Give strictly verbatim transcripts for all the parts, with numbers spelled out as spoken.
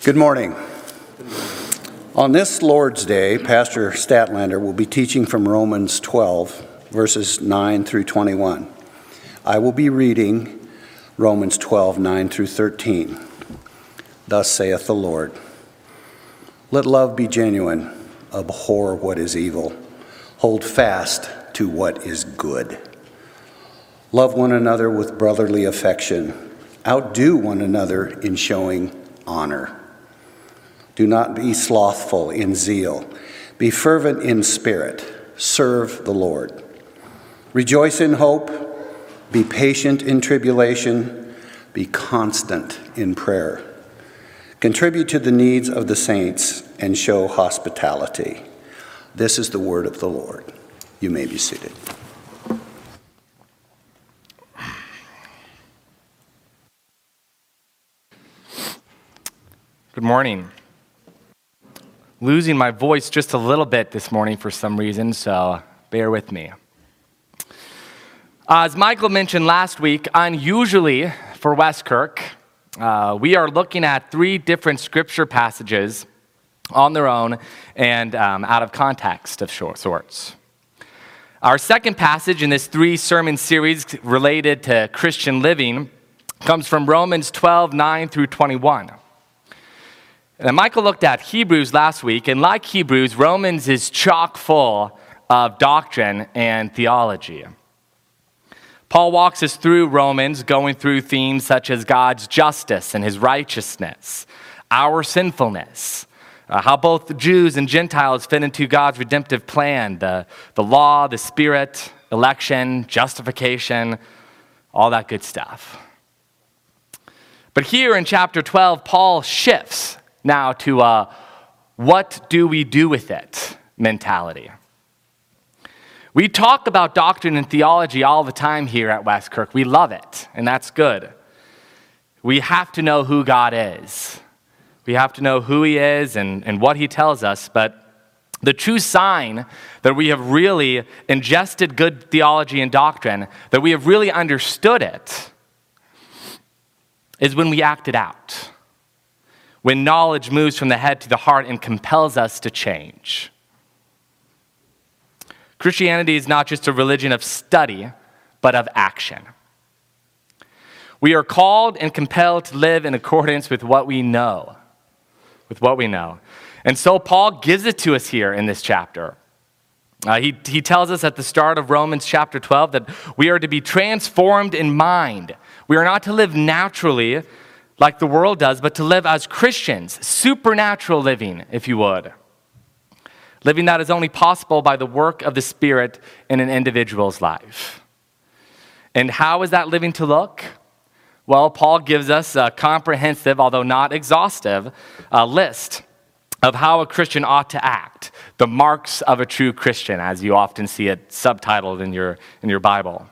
Good morning. On this Lord's Day, Pastor Statlander will be teaching from Romans twelve, verses nine through twenty-one. I will be reading Romans twelve, nine through thirteen. Thus saith the Lord, let love be genuine, abhor what is evil, hold fast to what is good. Love one another with brotherly affection, outdo one another in showing honor. Do not be slothful in zeal. Be fervent in spirit. Serve the Lord. Rejoice in hope. Be patient in tribulation. Be constant in prayer. Contribute to the needs of the saints and show hospitality. This is the word of the Lord. You may be seated. Good morning. Losing my voice just a little bit this morning for some reason, so bear with me. Uh, as Michael mentioned last week, unusually for Westkirk, uh, we are looking at three different scripture passages on their own and um, out of context of sorts. Our second passage in this three sermon series related to Christian living comes from Romans twelve, nine through twenty-one. And Michael looked at Hebrews last week, and like Hebrews, Romans is chock full of doctrine and theology. Paul walks us through Romans, going through themes such as God's justice and his righteousness, our sinfulness, uh, how both the Jews and Gentiles fit into God's redemptive plan, the, the law, the Spirit, election, justification, all that good stuff. But here in chapter twelve, Paul shifts now to a what do we do with it mentality. We talk about doctrine and theology all the time here at Westkirk. We love it, and that's good. We have to know who God is. We have to know who he is and, and what he tells us, but the true sign that we have really ingested good theology and doctrine, that we have really understood it, is when we act it out. When knowledge moves from the head to the heart and compels us to change. Christianity is not just a religion of study, but of action. We are called and compelled to live in accordance with what we know. With what we know. And so Paul gives it to us here in this chapter. Uh, he, he tells us at the start of Romans chapter twelve that we are to be transformed in mind. We are not to live naturally like the world does, but to live as Christians, supernatural living, if you would. Living that is only possible by the work of the Spirit in an individual's life. And how is that living to look? Well, Paul gives us a comprehensive, although not exhaustive, uh, list of how a Christian ought to act. The marks of a true Christian, as you often see it subtitled in your, in your Bible.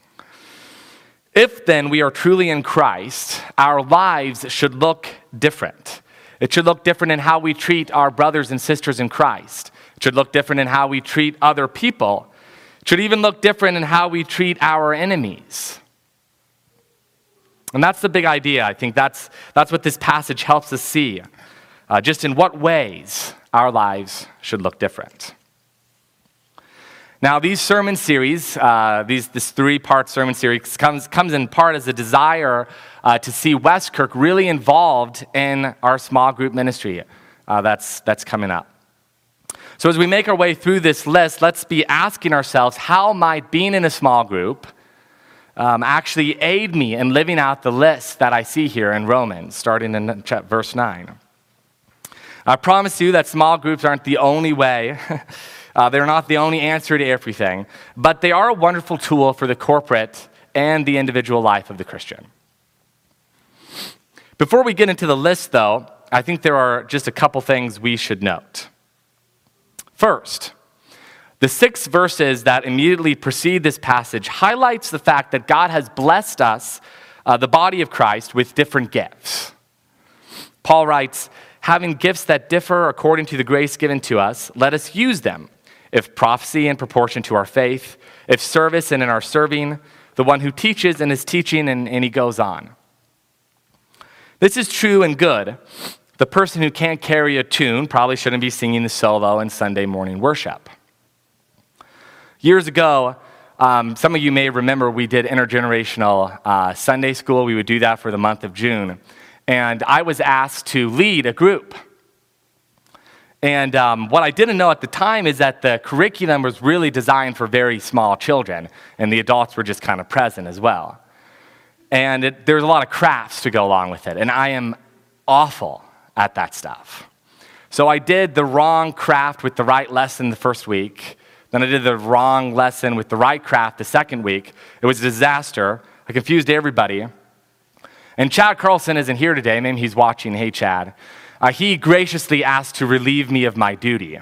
If then we are truly in Christ, our lives should look different. It should look different in how we treat our brothers and sisters in Christ. It should look different in how we treat other people. It should even look different in how we treat our enemies. And that's the big idea. I think that's, that's what this passage helps us see. Uh, just in what ways our lives should look different. Now, these sermon series, uh, these this three-part sermon series comes, comes in part as a desire uh, to see Westkirk really involved in our small group ministry uh, that's, that's coming up. So as we make our way through this list, let's be asking ourselves, how might being in a small group um, actually aid me in living out the list that I see here in Romans, starting in verse nine? I promise you that small groups aren't the only way. Uh, they're not the only answer to everything, but they are a wonderful tool for the corporate and the individual life of the Christian. Before we get into the list, though, I think there are just a couple things we should note. First, the six verses that immediately precede this passage highlights the fact that God has blessed us, uh, the body of Christ, with different gifts. Paul writes, having gifts that differ according to the grace given to us, let us use them. If prophecy in proportion to our faith, if service and in our serving, the one who teaches in his teaching, and, and he goes on. This is true and good, The person who can't carry a tune probably shouldn't be singing the solo in Sunday morning worship. Years ago, um, some of you may remember we did intergenerational uh, Sunday school. We would do that for the month of June. And I was asked to lead a group. And um, what I didn't know at the time is that the curriculum was really designed for very small children, and the adults were just kind of present as well. And it, there's a lot of crafts to go along with it, and I am awful at that stuff. So I did the wrong craft with the right lesson the first week, then I did the wrong lesson with the right craft the second week. It was a disaster. I confused everybody. And Chad Carlson isn't here today. Maybe he's watching. Hey, Chad. Uh, he graciously asked to relieve me of my duty.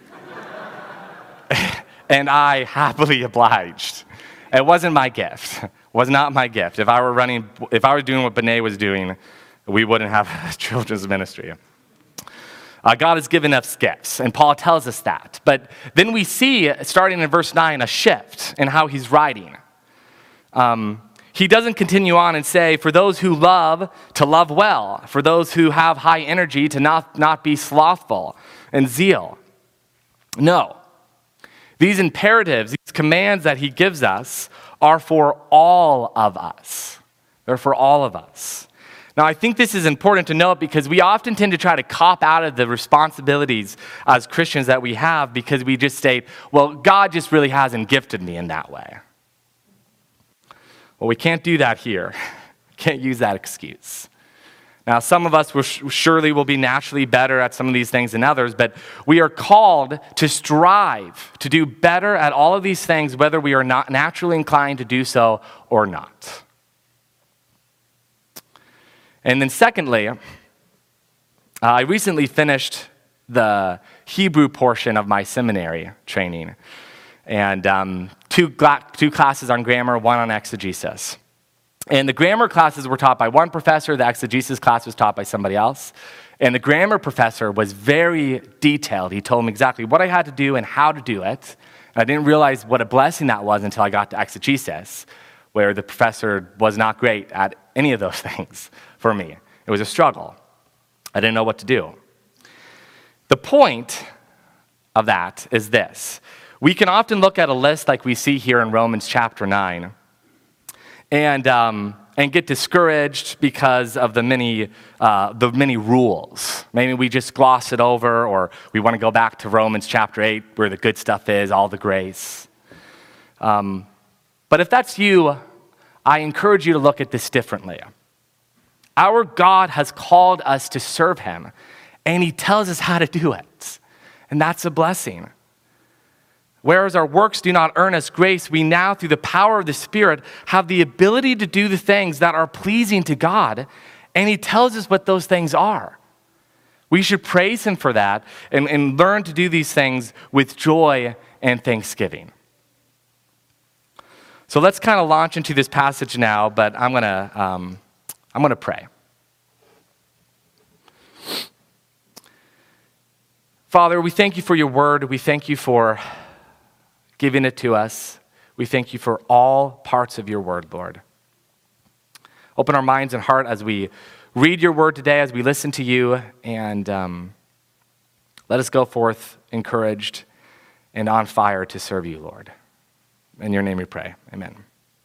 And I happily obliged. It wasn't my gift. It was not my gift. If I were running, if I were doing what Benet was doing, we wouldn't have a children's ministry. Uh, God has given us gifts, and Paul tells us that. But then we see, starting in verse nine, a shift in how he's writing. Um, he doesn't continue on and say, for those who love, to love well. For those who have high energy, to not, not be slothful and zeal. No. These imperatives, these commands that he gives us are for all of us. They're for all of us. Now, I think this is important to note because we often tend to try to cop out of the responsibilities as Christians that we have because we just state, well, God just really hasn't gifted me in that way. Well, we can't do that here. Can't use that excuse. Now, some of us will surely will be naturally better at some of these things than others, but we are called to strive to do better at all of these things, whether we are not naturally inclined to do so or not. And then secondly, uh, I recently finished the Hebrew portion of my seminary training. And um, two, gla- two classes on grammar, one on exegesis. And the grammar classes were taught by one professor, the exegesis class was taught by somebody else. And the grammar professor was very detailed. He told me exactly what I had to do and how to do it. And I didn't realize what a blessing that was until I got to exegesis, where the professor was not great at any of those things for me. It was a struggle. I didn't know what to do. The point of that is this. We can often look at a list like we see here in Romans chapter nine and, um, and get discouraged because of the many, uh, the many rules. Maybe we just gloss it over, or we want to go back to Romans chapter eight where the good stuff is, all the grace. Um, but if that's you, I encourage you to look at this differently. Our God has called us to serve him, and he tells us how to do it. And that's a blessing. Whereas our works do not earn us grace, we now, through the power of the Spirit, have the ability to do the things that are pleasing to God, and he tells us what those things are. We should praise him for that and, and learn to do these things with joy and thanksgiving. So let's kind of launch into this passage now, but I'm going to um, I'm going to pray. Father, we thank you for your word. We thank you for giving it to us. We thank you for all parts of your word, Lord. Open our minds and heart as we read your word today, as we listen to you, and um, let us go forth encouraged and on fire to serve you, Lord. In your name we pray. Amen.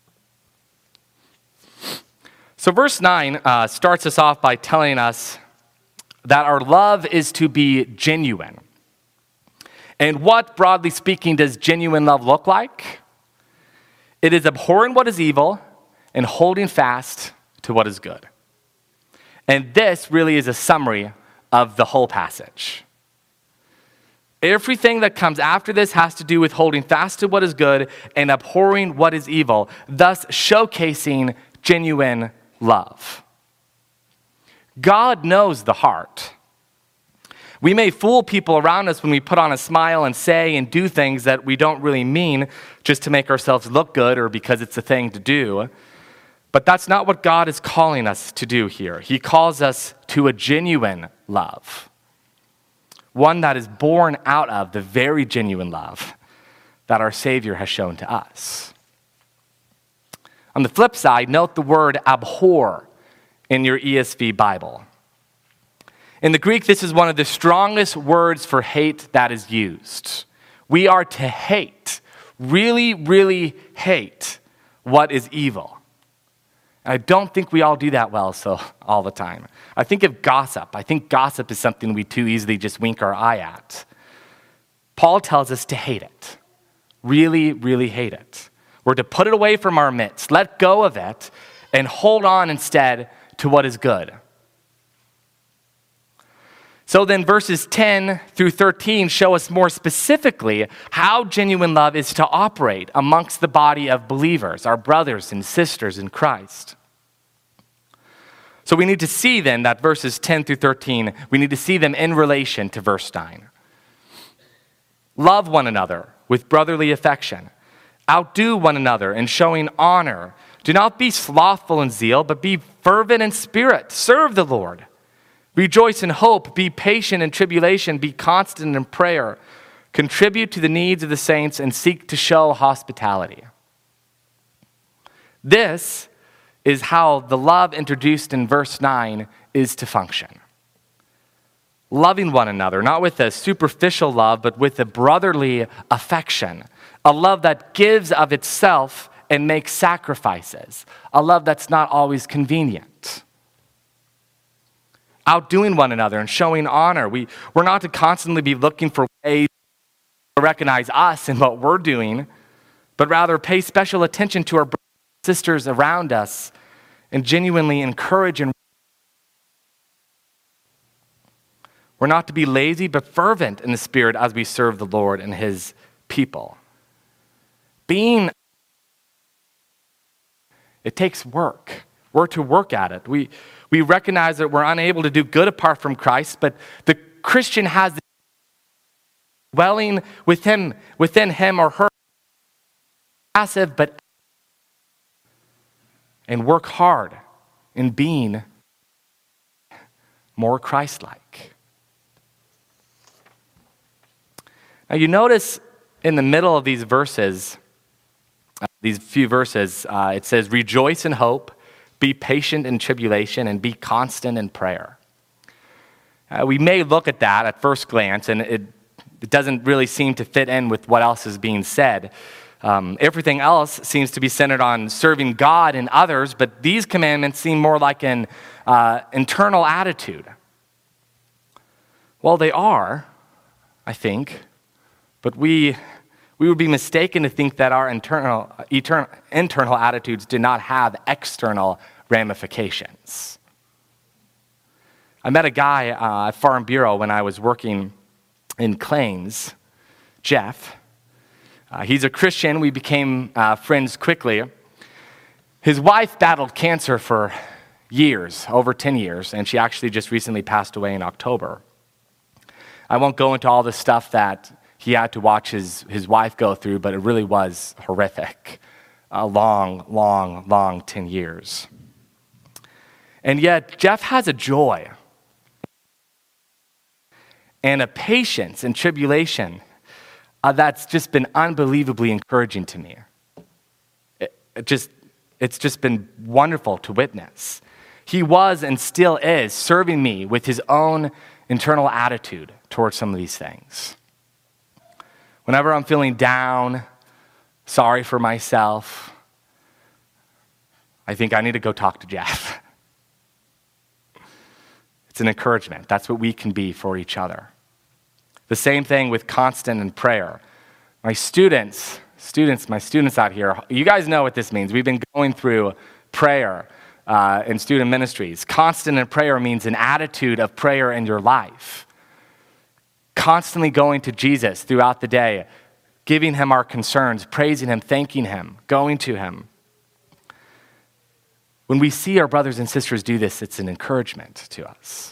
So verse nine uh, starts us off by telling us that our love is to be genuine. And what, broadly speaking, does genuine love look like? It is abhorring what is evil and holding fast to what is good. And this really is a summary of the whole passage. Everything that comes after this has to do with holding fast to what is good and abhorring what is evil, thus showcasing genuine love. God knows the heart. We may fool people around us when we put on a smile and say and do things that we don't really mean just to make ourselves look good or because it's a thing to do. But that's not what God is calling us to do here. He calls us to a genuine love. One that is born out of the very genuine love that our Savior has shown to us. On the flip side, note the word abhor in your E S V Bible. In the Greek, this is one of the strongest words for hate that is used. We are to hate, really, really hate what is evil. And I don't think we all do that well so all the time. I think of gossip. I think gossip is something we too easily just wink our eye at. Paul tells us to hate it. Really, really hate it. We're to put it away from our midst, let go of it, and hold on instead to what is good. So then verses ten through thirteen show us more specifically how genuine love is to operate amongst the body of believers, our brothers and sisters in Christ. So we need to see then that verses ten through thirteen, we need to see them in relation to verse nine. Love one another with brotherly affection. Outdo one another in showing honor. Do not be slothful in zeal, but be fervent in spirit. Serve the Lord. Rejoice in hope. Be patient in tribulation. Be constant in prayer. Contribute to the needs of the saints and seek to show hospitality. This is how the love introduced in verse nine is to function. Loving one another, not with a superficial love, but with a brotherly affection. A love that gives of itself and makes sacrifices. A love that's not always convenient. Outdoing one another and showing honor. We, we're not to constantly be looking for ways to recognize us and what we're doing, but rather pay special attention to our brothers and sisters around us and genuinely encourage and we're not to be lazy, but fervent in the Spirit as we serve the Lord and His people. Being, it takes work. We're to work at it. We, we recognize that we're unable to do good apart from Christ, but the Christian has the dwelling with him, within him or her, passive, but and work hard in being more Christ-like. Now you notice in the middle of these verses, uh, these few verses, uh, it says, rejoice in hope, be patient in tribulation, and be constant in prayer. Uh, we may look at that at first glance, and it, it doesn't really seem to fit in with what else is being said. Um, everything else seems to be centered on serving God and others, but these commandments seem more like an uh, internal attitude. Well, they are, I think. But we we would be mistaken to think that our internal, eternal, internal attitudes do not have external ramifications. I met a guy uh, at Farm Bureau when I was working in Claims, Jeff. Uh, he's a Christian. We became uh, friends quickly. His wife battled cancer for years, over ten years, and she actually just recently passed away in October. I won't go into all the stuff that he had to watch his, his wife go through, but it really was horrific. A long, long, long ten years. And yet, Jeff has a joy and a patience in tribulation uh, that's just been unbelievably encouraging to me. It, it just, it's just been wonderful to witness. He was and still is serving me with his own internal attitude towards some of these things. Whenever I'm feeling down, sorry for myself, I think I need to go talk to Jeff. It's an encouragement. That's what we can be for each other. The same thing with constant in prayer. My students, students, my students out here, you guys know what this means. We've been going through prayer uh, in student ministries. Constant in prayer means an attitude of prayer in your life. Constantly going to Jesus throughout the day, giving him our concerns, praising him, thanking him, going to him. When we see our brothers and sisters do this, it's an encouragement to us.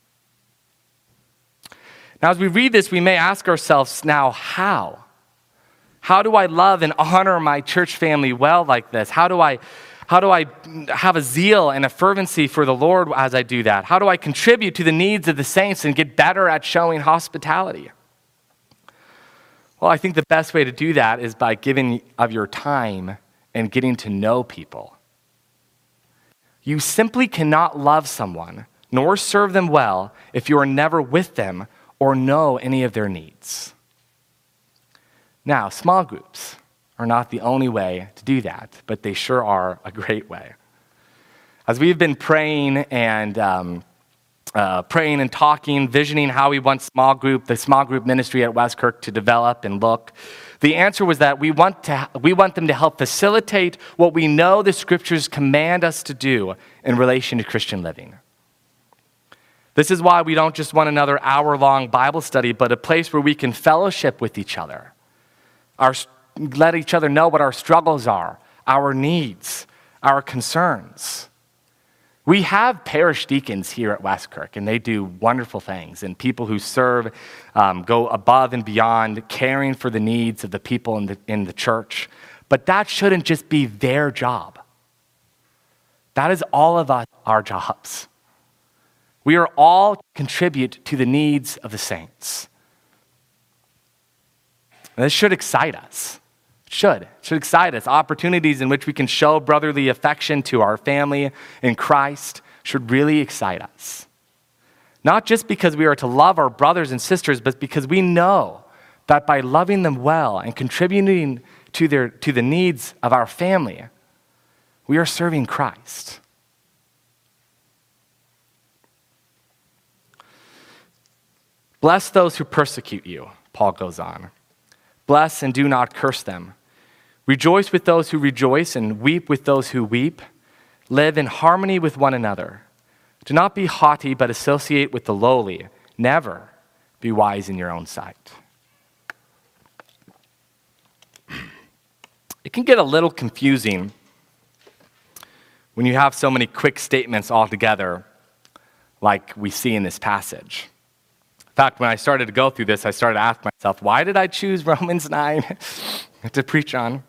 Now, as we read this, we may ask ourselves now, how? How do I love and honor my church family well like this? How do I How do I have a zeal and a fervency for the Lord as I do that? How do I contribute to the needs of the saints and get better at showing hospitality? Well, I think the best way to do that is by giving of your time and getting to know people. You simply cannot love someone nor serve them well if you are never with them or know any of their needs. Now, small groups are not the only way to do that, but they sure are a great way. As we've been praying and um, uh, praying and talking, visioning how we want small group, the small group ministry at Westkirk to develop and look, the answer was that we want to we want them to help facilitate what we know the scriptures command us to do in relation to Christian living. This is why we don't just want another hour-long Bible study, but a place where we can fellowship with each other, our, let each other know what our struggles are, our needs, our concerns. We have parish deacons here at Westkirk, and they do wonderful things, and people who serve um, go above and beyond caring for the needs of the people in the, in the church. But that shouldn't just be their job. That is all of us, our jobs. We are all to contribute to the needs of the saints. And this should excite us. It should. It should excite us. Opportunities in which we can show brotherly affection to our family in Christ should really excite us. Not just because we are to love our brothers and sisters, but because we know that by loving them well and contributing to their to the needs of our family, we are serving Christ. Bless those who persecute you, Paul goes on. Bless and do not curse them. Rejoice with those who rejoice and weep with those who weep. Live in harmony with one another. Do not be haughty, but associate with the lowly. Never be wise in your own sight. It can get a little confusing when you have so many quick statements all together like we see in this passage. In fact, when I started to go through this, I started to ask myself, why did I choose Romans nine to preach on?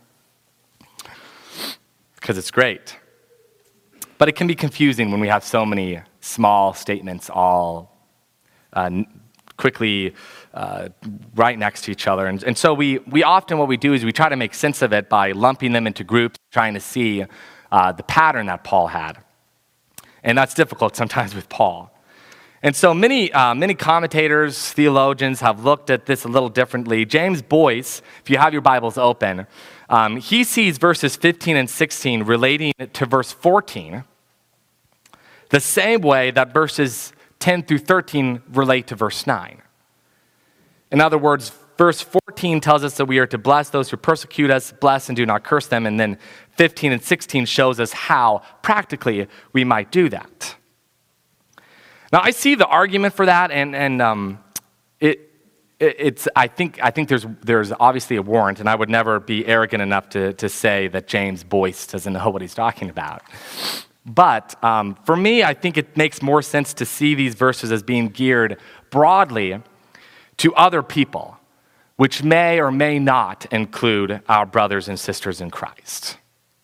Because it's great. But it can be confusing when we have so many small statements all uh, quickly uh, right next to each other. And, and so we, we often, what we do is we try to make sense of it by lumping them into groups, trying to see uh, the pattern that Paul had. And that's difficult sometimes with Paul. And so many uh, many commentators, theologians have looked at this a little differently. James Boyce, if you have your Bibles open, um, he sees verses fifteen and sixteen relating to verse fourteen the same way that verses ten through thirteen relate to verse nine. In other words, verse fourteen tells us that we are to bless those who persecute us, bless and do not curse them, and then fifteen and sixteen shows us how practically we might do that. Now, I see the argument for that, and and um, it, it it's I think I think there's there's obviously a warrant, and I would never be arrogant enough to to say that James Boyce doesn't know what he's talking about. But um, for me, I think it makes more sense to see these verses as being geared broadly to other people, which may or may not include our brothers and sisters in Christ.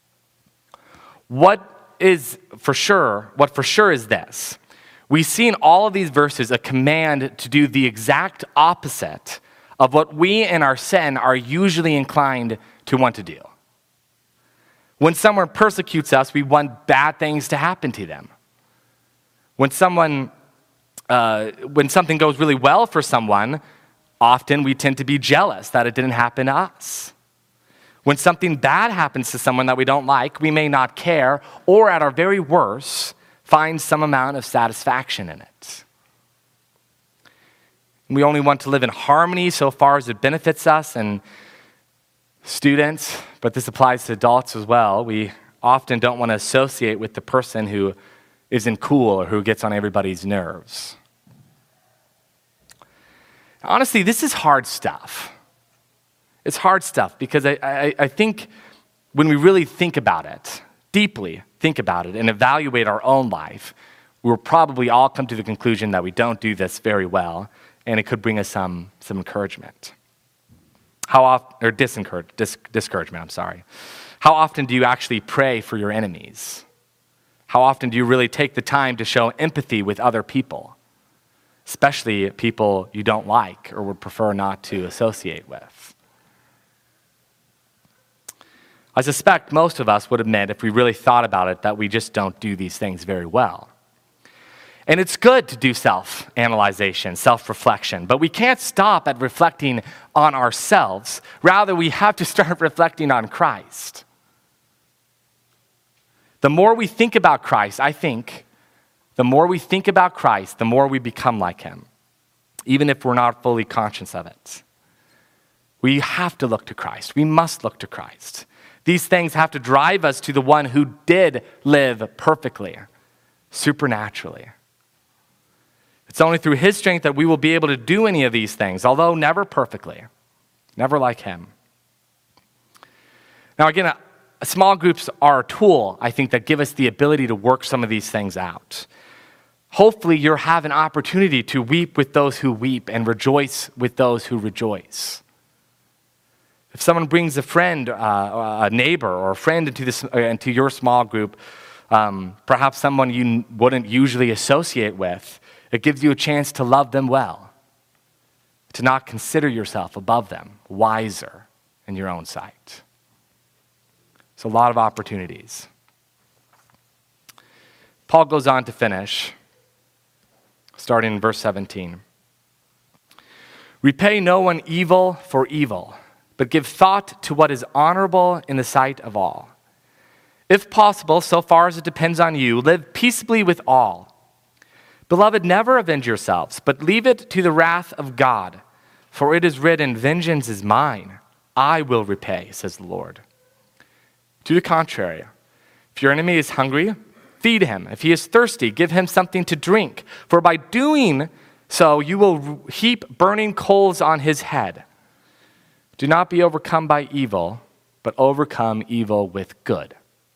What is for sure? What for sure is this. We see in all of these verses a command to do the exact opposite of what we in our sin are usually inclined to want to do. When someone persecutes us, we want bad things to happen to them. When someone, uh, when something goes really well for someone, often we tend to be jealous that it didn't happen to us. When something bad happens to someone that we don't like, we may not care, or at our very worst, find some amount of satisfaction in it. We only want to live in harmony so far as it benefits us, and students, but this applies to adults as well, we often don't want to associate with the person who isn't cool or who gets on everybody's nerves. Honestly, this is hard stuff. It's hard stuff because I, I, I think when we really think about it, deeply think about it and evaluate our own life, we'll probably all come to the conclusion that we don't do this very well, and it could bring us some, some encouragement. How often, or disencourage, dis, discouragement, I'm sorry. How often do you actually pray for your enemies? How often do you really take the time to show empathy with other people, especially people you don't like or would prefer not to associate with? I suspect most of us would admit, if we really thought about it, that we just don't do these things very well. And it's good to do self-analyzation, self-reflection, but we can't stop at reflecting on ourselves. Rather, we have to start reflecting on Christ. The more we think about Christ, I think, the more we think about Christ, the more we become like him, even if we're not fully conscious of it. We have to look to Christ. We must look to Christ. These things have to drive us to the one who did live perfectly, supernaturally. It's only through his strength that we will be able to do any of these things, although never perfectly, never like him. Now again, uh, small groups are a tool, I think, that give us the ability to work some of these things out. Hopefully you'll have an opportunity to weep with those who weep and rejoice with those who rejoice. If someone brings a friend, uh, a neighbor, or a friend into, this, uh, into your small group, um, perhaps someone you wouldn't usually associate with, it gives you a chance to love them well, to not consider yourself above them, wiser in your own sight. So a lot of opportunities. Paul goes on to finish, starting in verse seventeen. Repay no one evil for evil, but give thought to what is honorable in the sight of all. If possible, so far as it depends on you, live peaceably with all. Beloved, never avenge yourselves, but leave it to the wrath of God. For it is written, vengeance is mine, I will repay, says the Lord. To the contrary, if your enemy is hungry, feed him. If he is thirsty, give him something to drink. For by doing so, you will heap burning coals on his head. Do not be overcome by evil, but overcome evil with good.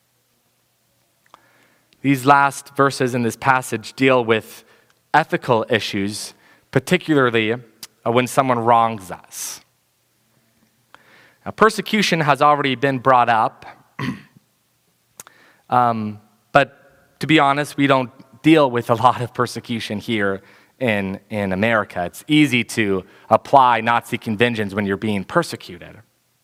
These last verses in this passage deal with ethical issues, particularly when someone wrongs us. Now, persecution has already been brought up, um, but to be honest, we don't deal with a lot of persecution here in, in America. It's easy to apply not seeking vengeance when you're being persecuted,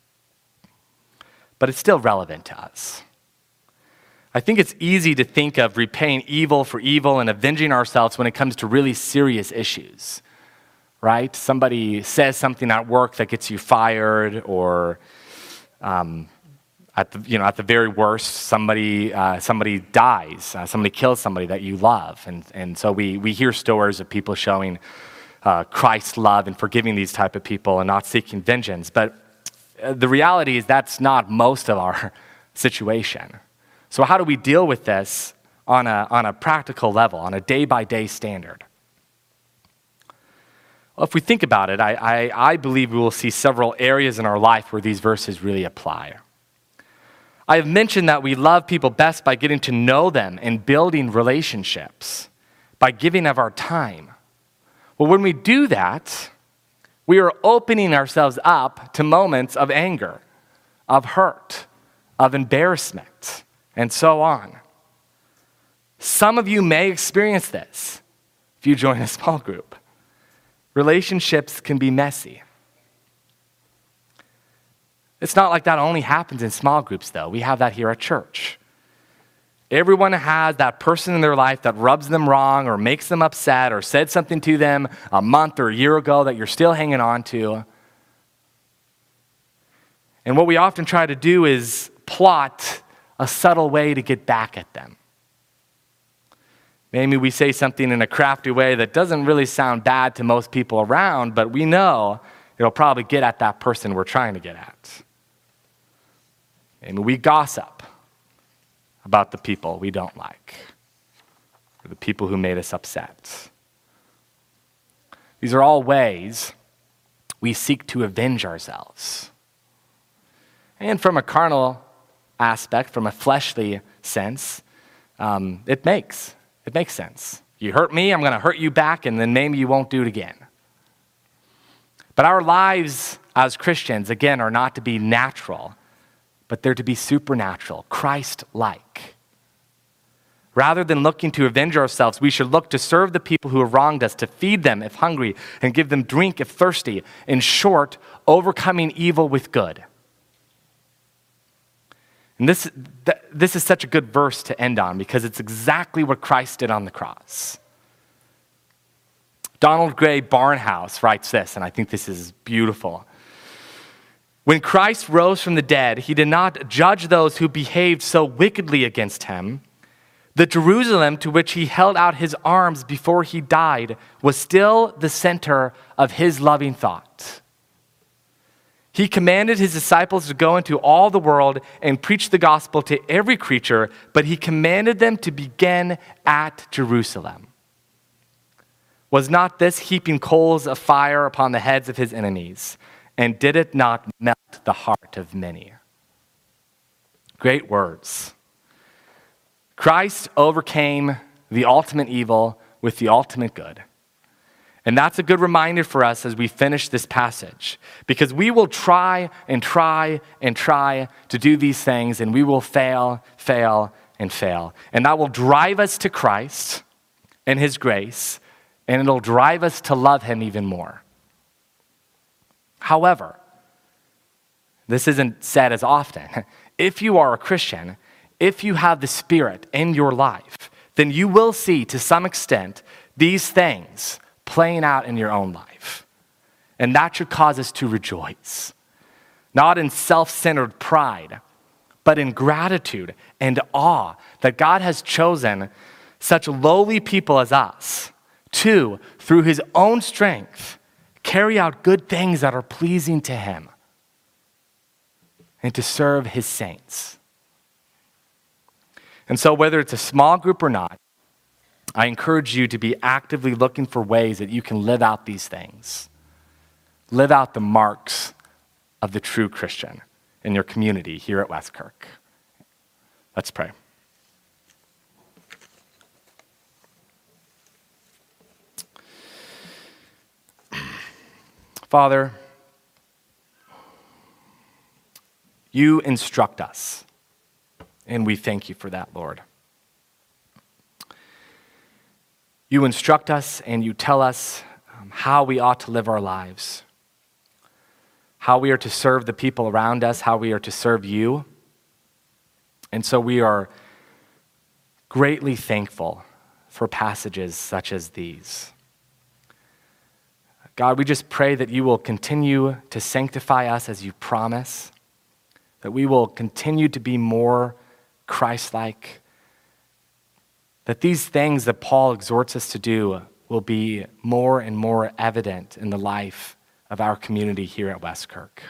but it's still relevant to us. I think it's easy to think of repaying evil for evil and avenging ourselves when it comes to really serious issues, right? Somebody says something at work that gets you fired, or um, at the you know at the very worst, somebody uh, somebody dies, uh, somebody kills somebody that you love, and and so we we hear stories of people showing uh, Christ's love and forgiving these type of people and not seeking vengeance. But uh, the reality is that's not most of our situation. So how do we deal with this on a, on a practical level, on a day-by-day standard? Well, if we think about it, I, I, I believe we will see several areas in our life where these verses really apply. I have mentioned that we love people best by getting to know them and building relationships, by giving of our time. Well, when we do that, we are opening ourselves up to moments of anger, of hurt, of embarrassment, and so on. Some of you may experience this if you join a small group. Relationships can be messy. It's not like that only happens in small groups, though. We have that here at church. Everyone has that person in their life that rubs them wrong or makes them upset or said something to them a month or a year ago that you're still hanging on to. And what we often try to do is plot a subtle way to get back at them. Maybe we say something in a crafty way that doesn't really sound bad to most people around, but we know it'll probably get at that person we're trying to get at. Maybe we gossip about the people we don't like, or the people who made us upset. These are all ways we seek to avenge ourselves. And from a carnal aspect, from a fleshly sense, um, it makes it makes sense. You hurt me, I'm going to hurt you back, and then maybe you won't do it again. But our lives as Christians, again, are not to be natural, but they're to be supernatural, Christ-like. Rather than looking to avenge ourselves, we should look to serve the people who have wronged us, to feed them if hungry, and give them drink if thirsty. In short, overcoming evil with good. And this, th- this is such a good verse to end on because it's exactly what Christ did on the cross. Donald Gray Barnhouse writes this, and I think this is beautiful. When Christ rose from the dead, he did not judge those who behaved so wickedly against him. The Jerusalem to which he held out his arms before he died was still the center of his loving thought. He commanded his disciples to go into all the world and preach the gospel to every creature, but he commanded them to begin at Jerusalem. Was not this heaping coals of fire upon the heads of his enemies? And did it not melt the heart of many? Great words. Christ overcame the ultimate evil with the ultimate good. And that's a good reminder for us as we finish this passage, because we will try and try and try to do these things, and we will fail, fail, and fail. And that will drive us to Christ and his grace, and it'll drive us to love him even more. However, this isn't said as often. If you are a Christian, if you have the Spirit in your life, then you will see to some extent these things playing out in your own life. And that should cause us to rejoice, not in self-centered pride, but in gratitude and awe that God has chosen such lowly people as us to, through his own strength, carry out good things that are pleasing to him and to serve his saints. And so whether it's a small group or not, I encourage you to be actively looking for ways that you can live out these things. Live out the marks of the true Christian in your community here at Westkirk. Let's pray. Father, you instruct us. And we thank you for that, Lord. You instruct us and you tell us um, how we ought to live our lives, how we are to serve the people around us, how we are to serve you. And so we are greatly thankful for passages such as these. God, we just pray that you will continue to sanctify us as you promise, that we will continue to be more Christ-like, that these things that Paul exhorts us to do will be more and more evident in the life of our community here at Westkirk.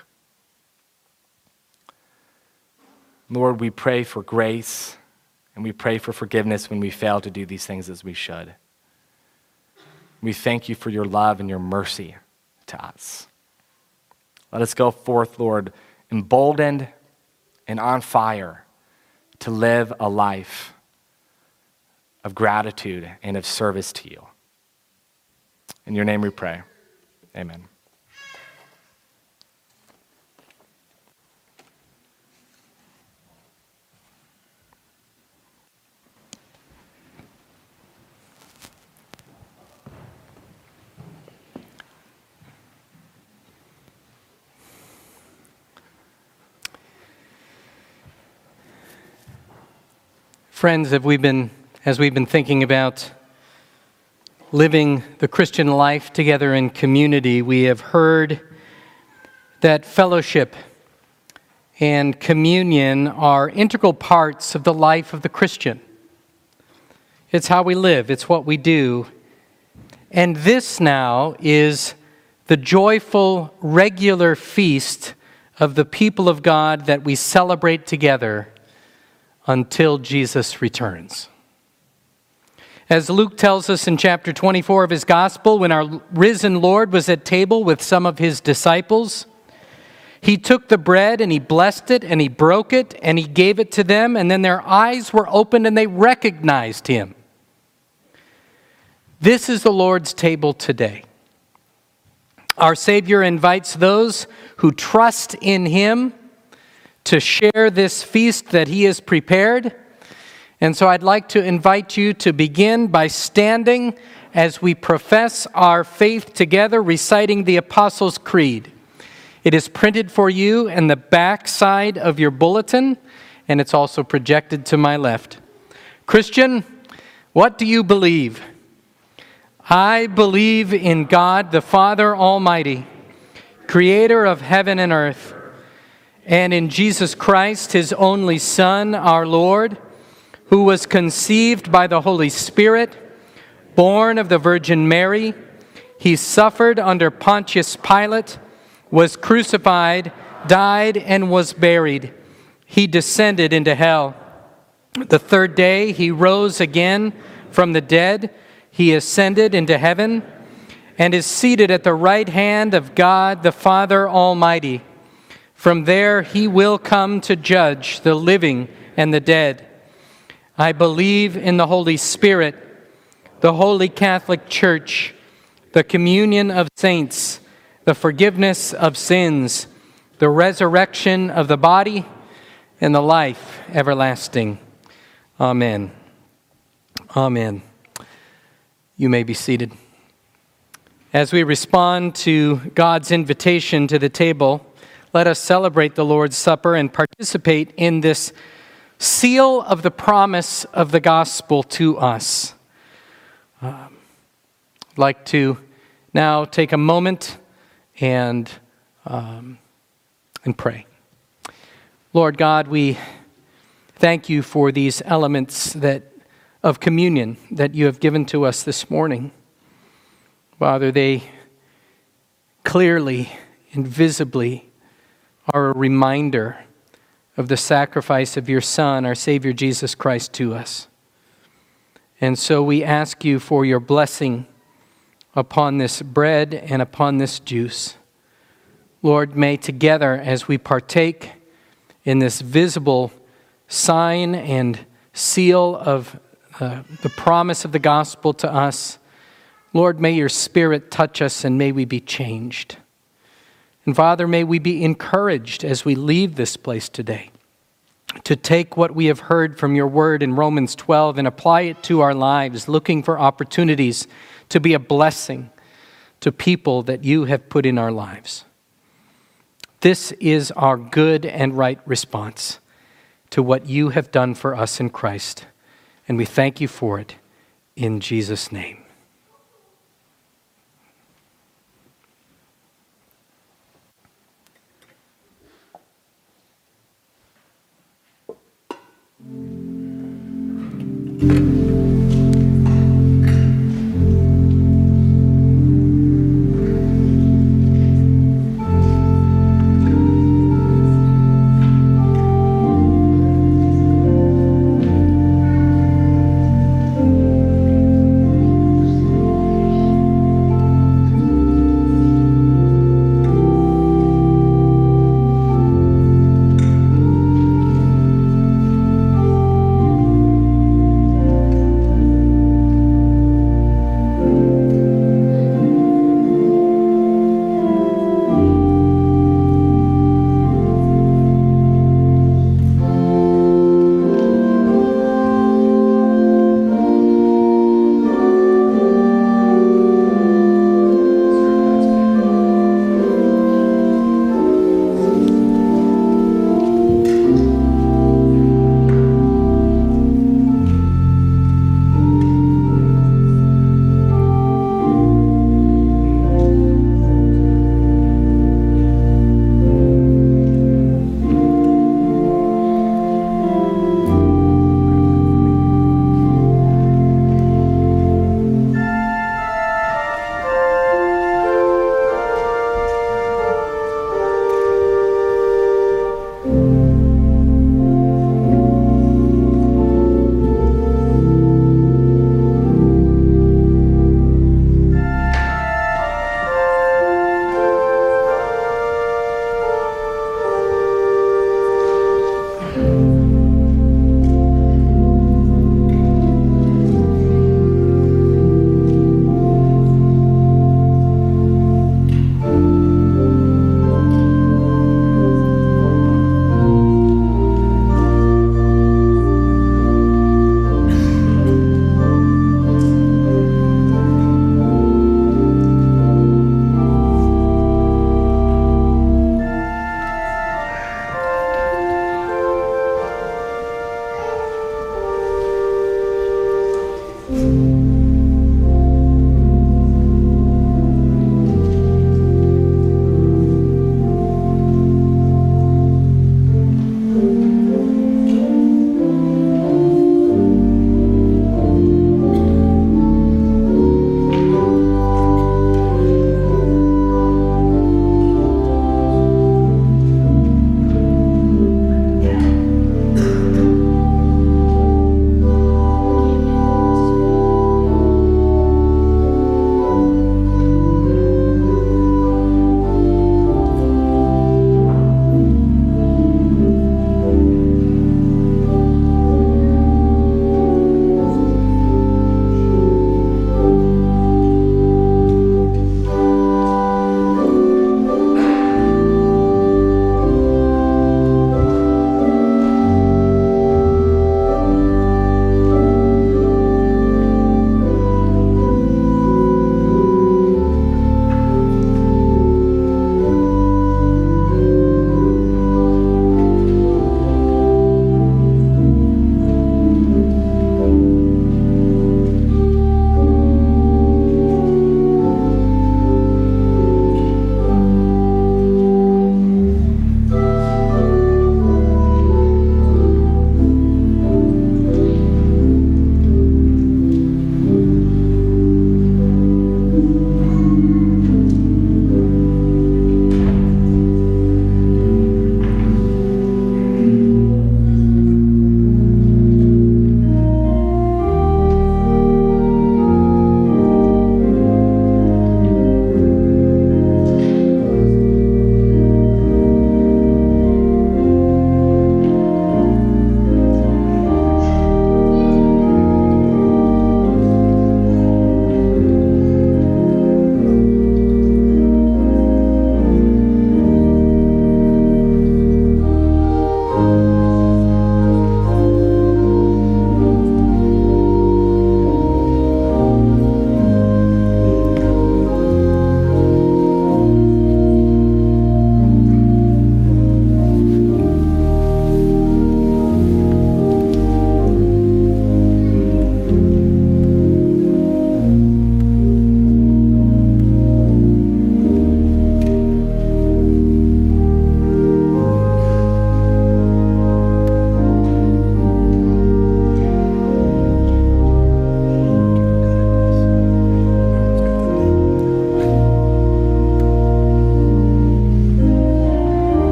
Lord, we pray for grace and we pray for forgiveness when we fail to do these things as we should. We thank you for your love and your mercy to us. Let us go forth, Lord, emboldened and on fire to live a life of gratitude and of service to you. In your name we pray. Amen. Friends, have we been, as we've been thinking about living the Christian life together in community, we have heard that fellowship and communion are integral parts of the life of the Christian. It's how we live, it's what we do. And this now is the joyful, regular feast of the people of God that we celebrate together until Jesus returns. As Luke tells us in chapter twenty-four of his gospel, when our risen Lord was at table with some of his disciples, he took the bread and he blessed it and he broke it and he gave it to them, and then their eyes were opened and they recognized him. This is the Lord's table today. Our Savior invites those who trust in him to share this feast that he has prepared. And so I'd like to invite you to begin by standing as we profess our faith together, reciting the Apostles' Creed. It is printed for you in the back side of your bulletin, and it's also projected to my left. Christian, what do you believe? I believe in God, the Father Almighty, creator of heaven and earth, and in Jesus Christ, his only Son, our Lord, who was conceived by the Holy Spirit, born of the Virgin Mary. He suffered under Pontius Pilate, was crucified, died, and was buried. He descended into hell. The third day he rose again from the dead. He ascended into heaven and is seated at the right hand of God the Father Almighty. From there he will come to judge the living and the dead. I believe in the Holy Spirit, the Holy Catholic Church, the communion of saints, the forgiveness of sins, the resurrection of the body, and the life everlasting. Amen. Amen. You may be seated. As we respond to God's invitation to the table, let us celebrate the Lord's Supper and participate in this seal of the promise of the gospel to us. Um, I'd like to now take a moment and, um, and pray. Lord God, we thank you for these elements that of communion that you have given to us this morning. Father, they clearly and visibly are a reminder of the sacrifice of your Son, our Savior Jesus Christ, to us. And so we ask you for your blessing upon this bread and upon this juice. Lord, may together as we partake in this visible sign and seal of uh, the promise of the gospel to us, Lord, may your Spirit touch us and may we be changed. And Father, may we be encouraged as we leave this place today to take what we have heard from your word in Romans twelve and apply it to our lives, looking for opportunities to be a blessing to people that you have put in our lives. This is our good and right response to what you have done for us in Christ, and we thank you for it in Jesus' name.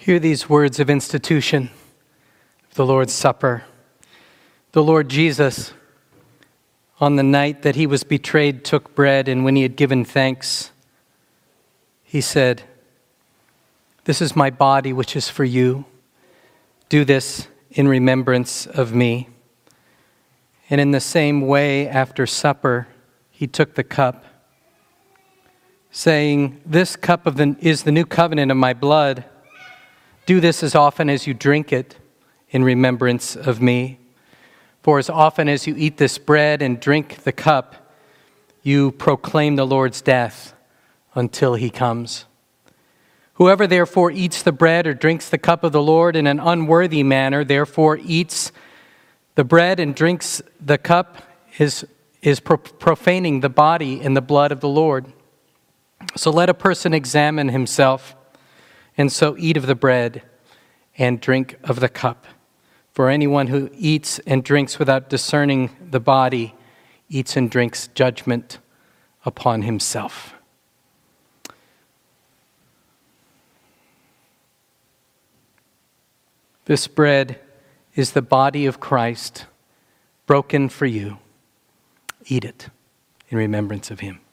Hear these words of institution of the Lord's Supper. The Lord Jesus, on the night that he was betrayed, took bread, and when he had given thanks, he said, "This is my body, which is for you. Do this in remembrance of me." And in the same way, after supper, he took the cup, saying, "This cup of the, is the new covenant of my blood. Do this as often as you drink it in remembrance of me. For as often as you eat this bread and drink the cup, you proclaim the Lord's death until he comes. Whoever therefore eats the bread or drinks the cup of the Lord in an unworthy manner, therefore eats the bread and drinks the cup, is, is pro- profaning the body and the blood of the Lord. So let a person examine himself, and so eat of the bread and drink of the cup. For anyone who eats and drinks without discerning the body eats and drinks judgment upon himself." This bread is the body of Christ, broken for you. Eat it in remembrance of him.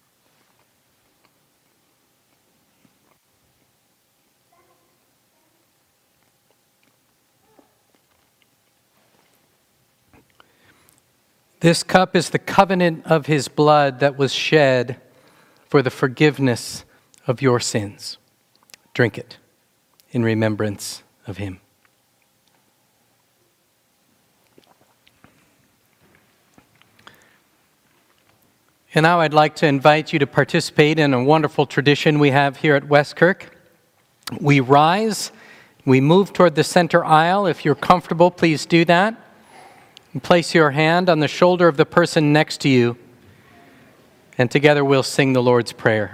This cup is the covenant of his blood that was shed for the forgiveness of your sins. Drink it in remembrance of him. And now I'd like to invite you to participate in a wonderful tradition we have here at Westkirk. We rise, we move toward the center aisle. If you're comfortable, please do that. And place your hand on the shoulder of the person next to you, and together we'll sing the Lord's Prayer.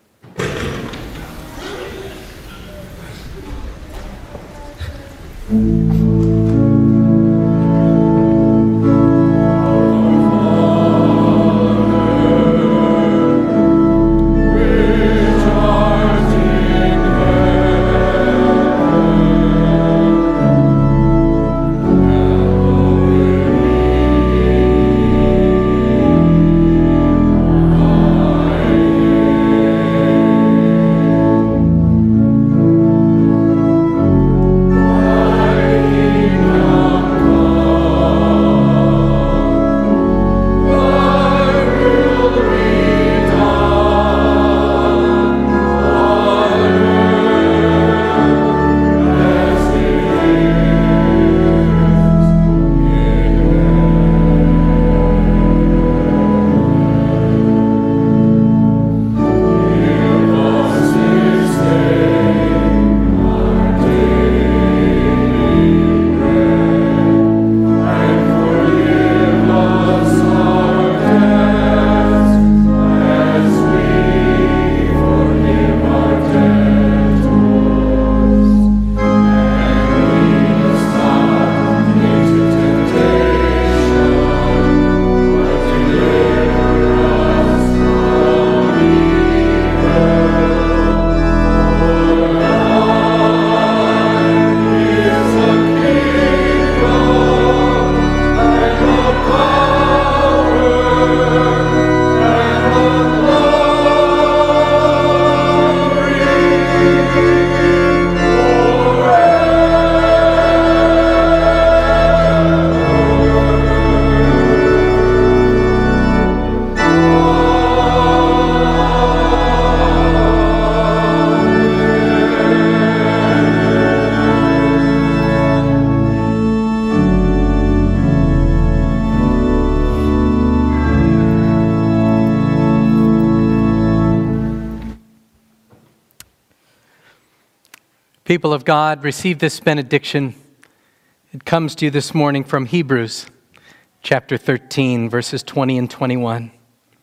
People of God, receive this benediction. It comes to you this morning from Hebrews chapter thirteen, verses twenty and twenty-one.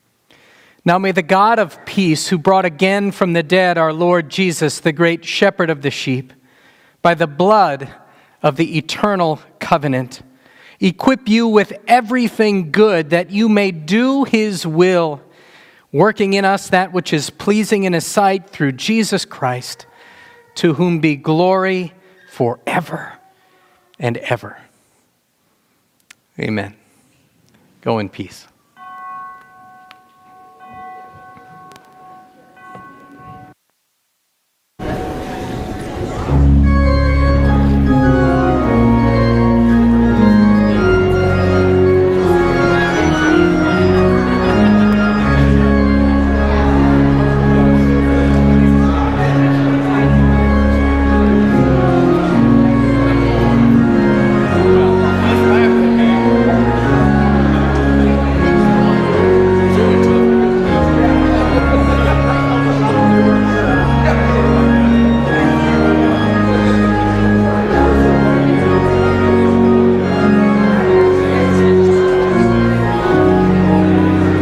Now may the God of peace, who brought again from the dead our Lord Jesus, the great shepherd of the sheep, by the blood of the eternal covenant, equip you with everything good that you may do his will, working in us that which is pleasing in his sight through Jesus Christ, to whom be glory forever and ever. Amen. Go in peace.